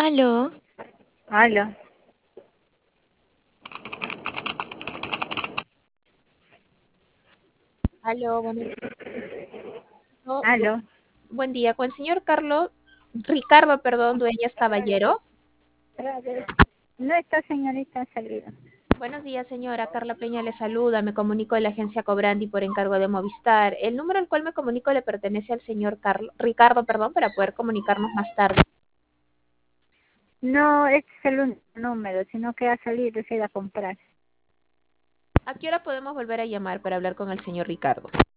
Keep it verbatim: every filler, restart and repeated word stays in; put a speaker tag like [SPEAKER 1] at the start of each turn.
[SPEAKER 1] Aló,
[SPEAKER 2] Aló,
[SPEAKER 3] Aló, bueno, no, bu-
[SPEAKER 2] aló.
[SPEAKER 3] buen día. Con el señor Carlos, Ricardo, perdón, Dueñas Caballero.
[SPEAKER 2] No, esta señorita ha salido.
[SPEAKER 3] Buenos días, señora. Carla Peña le saluda. Me comunico de la agencia Cobrandi por encargo de Movistar. El número al cual me comunico le pertenece al señor Carlos, Ricardo, perdón, para poder comunicarnos más tarde.
[SPEAKER 2] No, este es el único número, sino que ha salido, se ha ido a comprar.
[SPEAKER 3] ¿A qué hora podemos volver a llamar para hablar con el señor Ricardo?